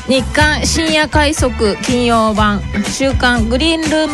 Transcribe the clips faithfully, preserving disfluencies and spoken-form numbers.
日刊深夜快速金曜版週刊グリーンルーム。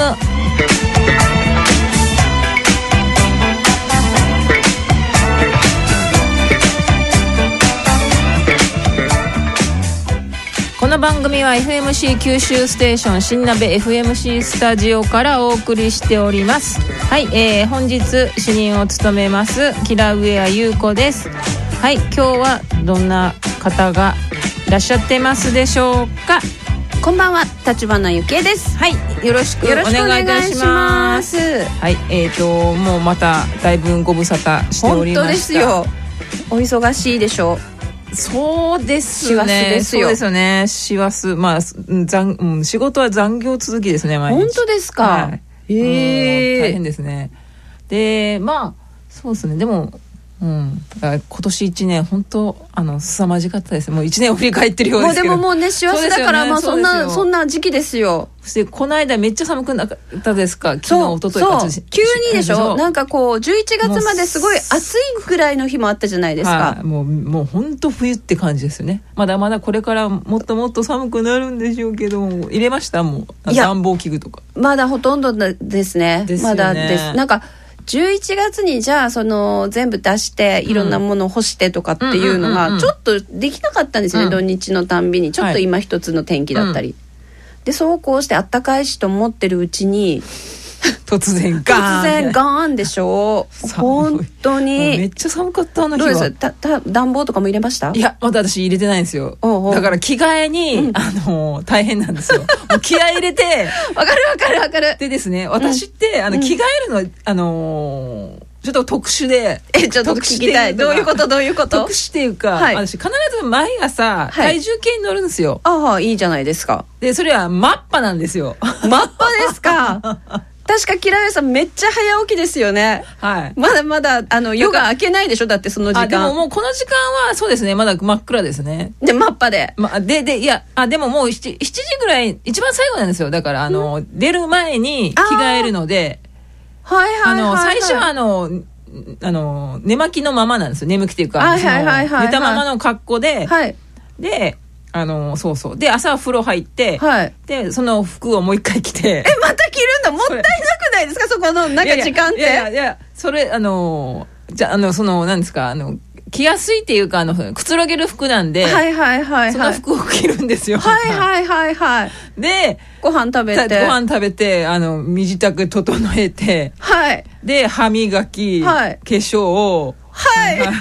この番組は エフエムシー 九州ステーション新鍋 エフエムシー スタジオからお送りしております。はい、えー、本日主任を務めますキラウエア優子です。はい、今日はどんな方がいらっしゃってますでしょうか。 こんばんは、立花ゆきえです。 はい、よろしくお願いいたします。はい、えーともうまただいぶご無沙汰しておりました。 本当ですよ、お忙しいでしょう。 そうですね。 師走ですよ。 そうですよね。師走、まあ残、うん、仕事は残業続きですね、毎日。 本当ですか。 はい、 えー、 大変ですね。で、まあそうですね。でも、うん、今年一年本当あの凄まじかったです。もう一年を振り返ってるようですけど。 もうでももうね、師走だから、ね、まあそんなそんな時期ですよ。 そしてこの間めっちゃ寒くなかったですか。昨日一昨日か。 そう急にでしょ。なんかこうじゅういちがつまですごい暑いぐらいの日もあったじゃないですか。 はい、もうもう本当冬って感じですよね。まだまだこれからもっともっと寒くなるんでしょうけど、入れましたもう暖房器具とか。 まだほとんどですね。 ですよね。 まだです。なんかじゅういちがつにじゃあその全部出していろんなものを干してとかっていうのがちょっとできなかったんですよね、うん、土日のたんびにちょっと今一つの天気だったり、はい、でそうこうしてあったかいしと思ってるうちに突然ガーン突然ガーンでしょ。本当にめっちゃ寒かったあの日は。 どうですたた暖房とかも入れました？ いやまだ私入れてないんですよ。 おうおうだから着替えに、うん、あの大変なんですよ。もう気合い入れてわかるわかるわかる。 でですね、私って、うん、あの着替えるの、あのーちょっと特殊で。 え、ちょっと聞きたい。どういうことどういうこと特殊っていうか、はい、私必ず毎朝、 はい、 体重計に乗るんですよ。 ああ、いいじゃないですか。 で、それはマッパなんですよ。 マッパですか。確かキラヨさんめっちゃ早起きですよね。 はい。 まだまだ、あの、夜が明けないでしょだってその時間。 あ、でももうこの時間はそうですね、まだ真っ暗ですね。 で、マッパで。 ま、で、で、いや、あ、でももうしちじぐらい、一番最後なんですよ。だから、あの、出る前に着替えるので、 はいはいはい、はい。 あの、最初はあの、あの寝巻きのままなんですよ。眠気っていうか、 はいはいはいはい、 寝たままの格好で、 はい、 であのそうそうで朝風呂入って、 はい、 でその服をもう一回着て、 えまた着るんだ。もったいなくないですかそこのなんか時間って。 いやいやいやいやそれあのじゃあのその何ですかあの着やすいっていうかあのくつろげる服なんで、 はいはいはいはい、 その服を着るんですよ。 はいはいはいはい。 でご飯食べてご飯食べてあの身支度整えて、 はい、 で歯磨き、はい、化粧をはい。え、なに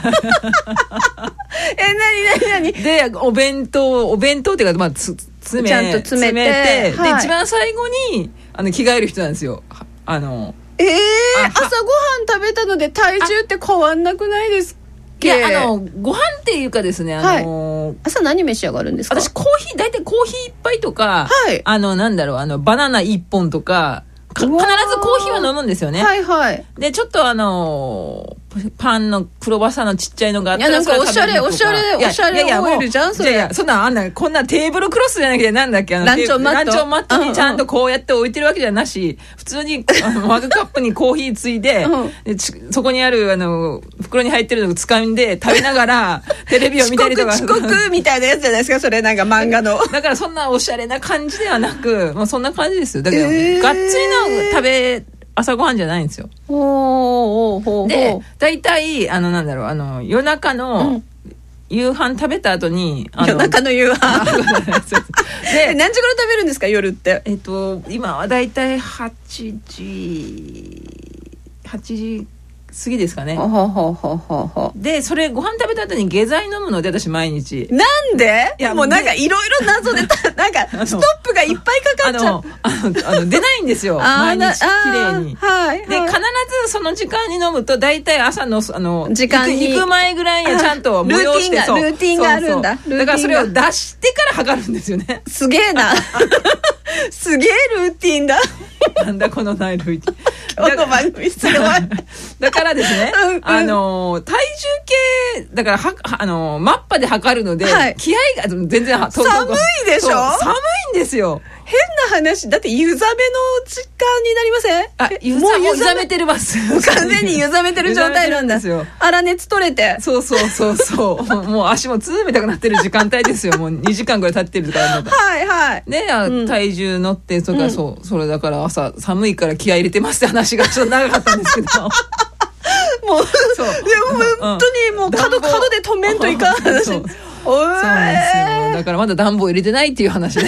なになにでお弁当お弁当っていうかまあつ詰めちゃんと詰めて、 詰めて、 はい、 で一番最後にあの着替える人なんですよ。あのえー、朝ごはん食べたので体重って変わんなくないですか？ いやあのご飯っていうかですね、あのーはい、朝何召し上がるんですか？ 私コーヒー大体コーヒー一杯とか、 はい、 あのなんだろうあのバナナ一本とか必ずコーヒーは飲むんですよね。 はいはい。 でちょっとあのーパンのクロワッサンのちっちゃいのがあったら、 いやなんかおしゃれおしゃれおしゃれオイルじゃんそれ。 いやいやそんなあんなこんなテーブルクロスじゃなくてなんだっけあのランチョンマットランチョンマットにちゃんとこうやって置いてるわけじゃなし、普通にあのマグカップにコーヒーついで、うん、でそこにあるあの袋に入ってるのを掴んで食べながらテレビを見たりとか遅刻遅刻みたいなやつじゃないですかそれ。なんか漫画のだからそんなおしゃれな感じではなく、まあ、そんな感じですよ。だけど、えー、がっつりの食べ朝ごはんじゃないんですよ。 おーおーで大体あのなんだろうあの夜中の夕飯食べた後に、 うん、夜中の夕飯で何時頃食べるんですか夜って？ えっと今は大体はちじはちじ過ぎですかね。 ほほほほほほでそれご飯食べた後に下剤飲むので私毎日。 なんで？ いやもうなんかいろいろ謎でなんかストップがいっぱいかかっちゃう。 あのあの出ないんですよ毎日きれいに。 はい、はい、 で必ずその時間に飲むと大体朝のあの時間に行く前ぐらいにちゃんと催してルーティンがルーティンがあるんだ。 そうそうだからそれを出してから測るんですよね。 すげえなすげえルーティンだなんだこのないルーティン今日の番組すごいだからですね、うんうん、あの体重計だからはあのマッパで測るので、はい、気合が全然寒いでしょ。 寒いんですよ。 変話だって湯冷めの時間になりません？ あ、湯もう湯冷めてるます。 完全に湯冷めてる状態なんですよ。粗熱取れて。 そうそうそうそう。もう足も冷たくなってる時間帯ですよ。もうにじかんぐらい経ってるからまだ。 はいはい。 ね、うん、体重乗ってそれから、うん、そうそれだから朝寒いから気合い入れてますって話がちょっと長かったんですけど。 もうそうでも本当にもう角角で止めんといかん話。そうそうなんですよ。 だからまだ暖房入れてないっていう話です。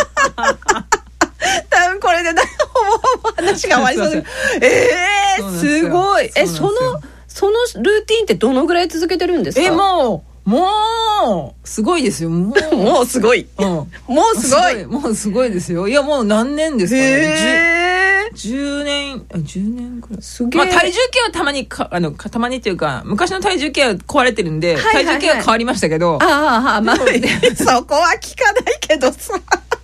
多分これでほぼほぼ話が終わりそうです。ええー、すごい。えそのそのルーティンってどのぐらい続けてるんですか？ えもうもうすごいですよ。もうもうすごい。うん、もうすごい。 もうすごいですよ。いやもう何年ですかね。えー、じゅうねんじゅうねんくらい。すげえ。まあ体重計はたまにかあのたまにっていうか昔の体重計は壊れてるんで、はいはいはい、体重計は変わりましたけど。 ああまあそこは聞かないけどさ。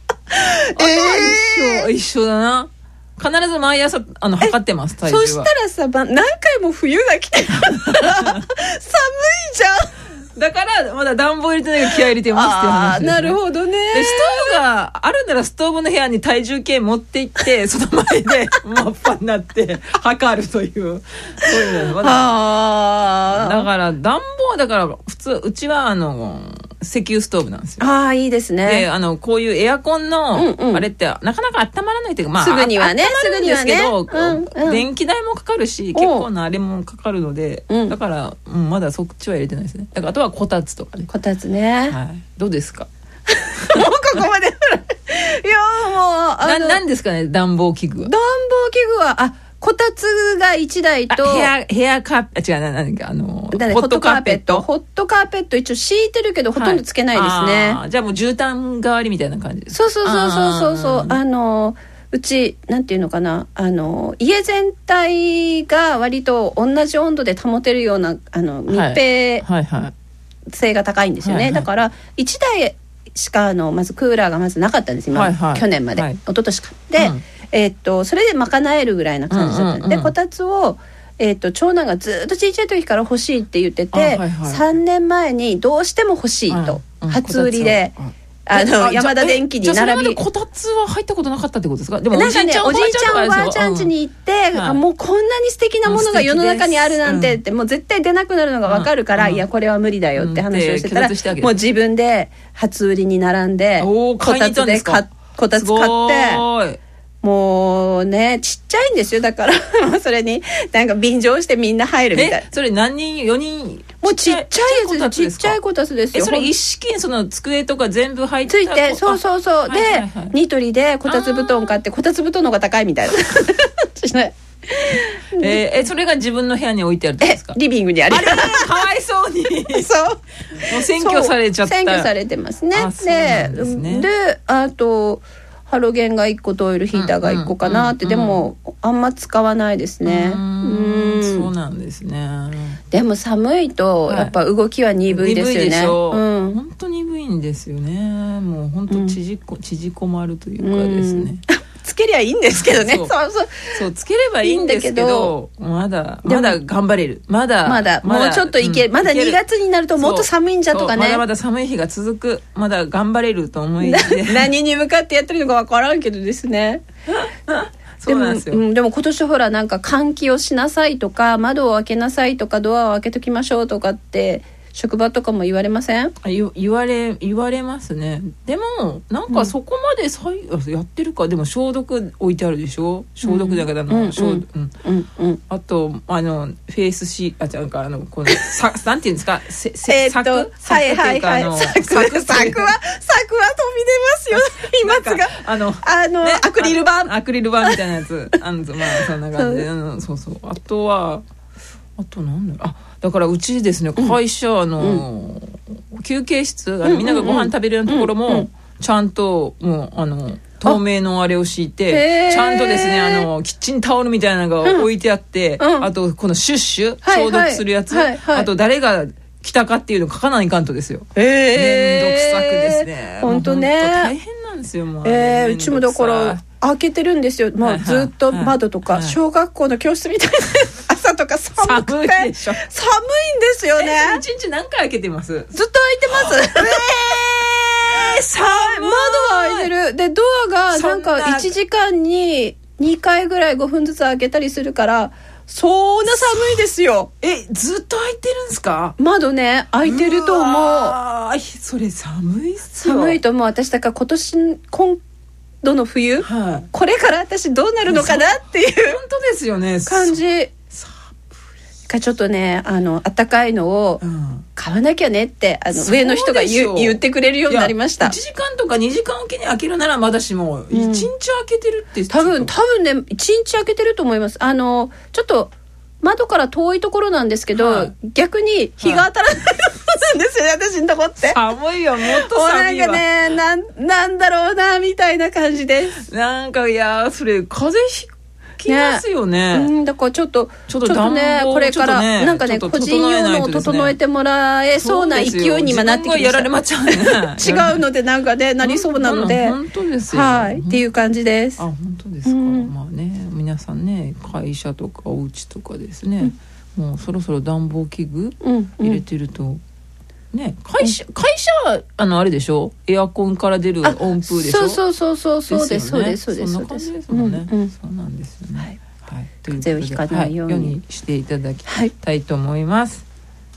えー、一緒一緒だな。必ず毎朝あの測ってます体重は。 そしたらさ何回も冬が来てる寒いじゃん。 だからまだ暖房入れてないから気合い入れてますっていう話です、ね、 なるほどね。 でストーブがあるならストーブの部屋に体重計持って行ってその前で真っ赤になって測るというそういうのまだだから暖房だから普通うちはあの石油ストーブなんですよ。 ああいいですね。 であのこういうエアコンの、うんうん、あれってなかなか温まらないっていうか、まあ、 すぐにはね温まるんですけど、 うんうん、 電気代もかかるし結構なあれもかかるので、うん、だから、うん、まだそっちは入れてないですね。だからあとはこたつとかね。 こたつね、 はい、どうですか？ もうここまでいやもうあのななんですかね暖房器具は。 暖房器具はあこたつがいちだいとヘアヘアカーペット違う何かあのホットカーペットホットカーペット一応敷いてるけどほとんどつけないですね、 はい、あじゃあもう絨毯代わりみたいな感じですか？そうそうそうそうそうそうあのうちなんていうのかなあの家全体が割と同じ温度で保てるようなあの密閉性が高いんですよね、はいはいはい、だからいちだいしかあのまずクーラーがまずなかったんです今、はいはい、去年まで、はい、一昨年かで、うんえー、っとそれで賄えるぐらいな感じだった、うんうんうん、でこたつを、えー、っと長男がずっと小さい時から欲しいって言ってて、はいはい、さんねんまえにどうしても欲しいと、うんうん、初売りであの山田電機に並び。じゃあそれまでこたつは入ったことなかったってことですか？でもなんかねおじいちゃんおばあちゃん家に行って、うん、あもうこんなに素敵なものが世の中にあるなんてって、うん、もう絶対出なくなるのが分かるから、うん、いやこれは無理だよって話をしてたら、うん、もう自分で初売りに並んでこたつで買こたつ買ってもうねちっちゃいんですよだからそれになんか便乗してみんな入るみたいな。 それ何人よにんもうちっちゃいやつちっちゃいこたつですよ。 えそれ一式にその机とか全部入ってついてそうそうそうで、はいはいはい、ニトリでこたつ布団買ってこたつ布団の方が高いみたいなえー、えそれが自分の部屋に置いてあるんですか？ リビングにあります。 あれかわいそうにそうもう占拠されちゃった。 占拠されてますね。 あそうなんですね。 であとハロゲンがいっことオイルヒーターがいっこかなって、うんうんうんうん、でもあんま使わないですね。うーんそうなんですね。 でも寒いとやっぱ動きは鈍いですよね、はい、鈍いでしょう、うん、 本当に鈍いんですよね。もう本当縮こ、うん、縮こまるというかですね、うんつけりゃいいんですけどね。 そうそうそうそうつければいいんですけど、いいまだまだ頑張れる。まだまだもうちょっといける、うん、まだにがつになるともっと寒いんじゃとかね。 まだまだ寒い日が続く。まだ頑張れると思いで何に向かってやってるのかわからんけどですねそうなんですよ。 でも、うん、でも今年ほらなんか換気をしなさいとか窓を開けなさいとかドアを開けときましょうとかって職場とかも言われません？ あ言われ言われますね。でもなんかそこまでさい、うん、やってるか。でも消毒置いてあるでしょ。消毒だけだな、うん消うんうんうん、あとあのフェイスシーあ違うかあのこのさなんていうんですかせせえー、っとはいはいはい柵柵は柵は飛び出ますよ飛沫があのあの、ね、アクリル板アクリル板みたいなやつあのまあそんな感じで、うん、そうそうあとはあとなんだろうあだからうちですね会社、うん、あの、うん、休憩室あのみんながご飯食べるようなところも、うんうん、ちゃんともうあの透明のあれを敷いてちゃんとですねあのキッチンタオルみたいなのが置いてあって、うん、あとこのシュッシュ、はい、消毒するやつ、はいはい、あと誰が来たかっていうの書かないかんとですよ。 えー、 めんどくさくですね。 本当ね大変なんですよもう、 えー、うちもだから開けてるんですよ。もうずっと窓とか、はいはい、小学校の教室みたいな朝とか寒くて寒いでしょ。寒いんですよね。 一日何回開けてます？ずっと開いてます。えー、寒い。窓は開いてる。でドアがなんちじかんににかいぐらいごふんずつ開けたりするからそんな寒いですよ。 え、ずっと開いてるんですか？ 窓ね開いてると思う。 ああ、それ寒いっすよ。 寒いと思う。私だから今年今度の冬、 はい、 これから私どうなるのかなっていう本当ですよね。 感じ。かちょっとねあの暖かいのを買わなきゃねって、うん、あの上の人が 言, 言ってくれるようになりました。 いちじかんとかにじかんおきに開けるならまだしも、うん、いちにち開けてるって多分多分ねいちにち開けてると思います。あのちょっと窓から遠いところなんですけど、はい、逆に日が当たらないところなんですよね、はい、私のとこって寒いよ、もっと寒いわ。 なんかね な, なんだろうなみたいな感じです。 なんかいやそれ風邪ひきますよね。 ね、うん、だからちょっとちょっと暖房ねこれから、 ね、 なんかね個人用のを整えてもらえそうな勢いに今なってきました。 やられまっちゃうね違うのでなんかねなりそうなので、 本当ですよ、 はいっていう感じです。 あ、本当ですか、うん、まあね皆さんね会社とかお家とかですね、うん、もうそろそろ暖房器具入れてると、うんうんね、会社、会社はあのあれでしょ、エアコンから出る温風でしょ。 そうそうそうそうそうですそうですそうです。 そんな感じですもんね、 うんうん、 そうなんですよね、はいはい、という風邪をひかないように、 はい、ようにしていただきたいと思います、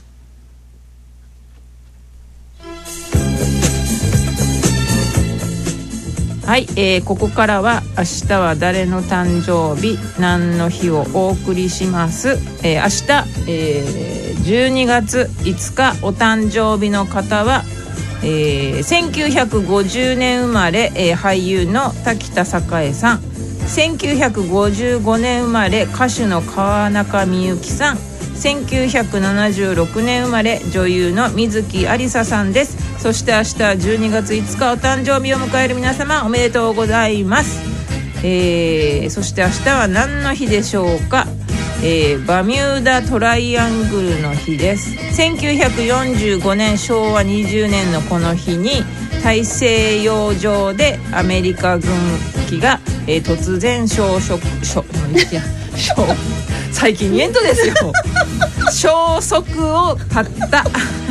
はい、えー、ここからは明日は誰の誕生日何の日をお送りします、えー、明日、えー、じゅうにがついつかお誕生日の方は、えー、せんきゅうひゃくごじゅうねん生まれ、えー、俳優の滝田栄さん、せんきゅうひゃくごじゅうごねん生まれ歌手の川中美幸さん、せんきゅうひゃくななじゅうろくねん生まれ女優の水木有沙さんです。そして明日じゅうにがついつかお誕生日を迎える皆様おめでとうございます、えー、そして明日は何の日でしょうか、えー、バミューダトライアングルの日です。せんきゅうひゃくよんじゅうごねんしょうわにじゅうねんのこの日に大西洋上でアメリカ軍機が、えー、突然消息消いや消最近言えんとですよ消息を絶った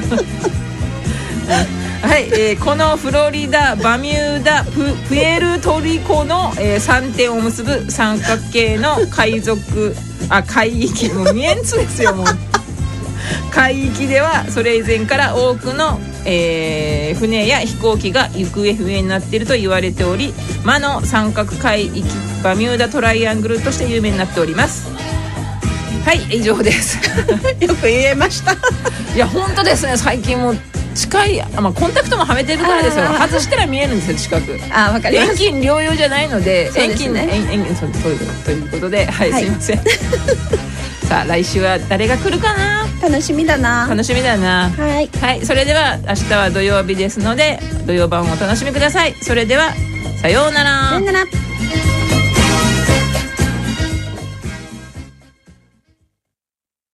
はい、えー、このフロリダバミューダ プ, プエルトリコの、えー、さんてんを結ぶ三角形の海賊あ海域もう見えんつですよもう海域ではそれ以前から多くの、えー、船や飛行機が行方不明になっていると言われており、魔の三角海域バミューダトライアングルとして有名になっております。はい以上ですよく言えましたいや本当ですね、最近も近い、まあ、コンタクトもはめてるからですよ、外したら見えるんですよ近く。 あわかります。 遠近療養じゃないので、 そうですね、 遠近遠近そうということで、はい、はい、すいませんさあ来週は誰が来るかな、 楽しみだな楽しみだなはい、 はい、それでは明日は土曜日ですので土曜晩をお楽しみください。それではさようなら。 さようなら。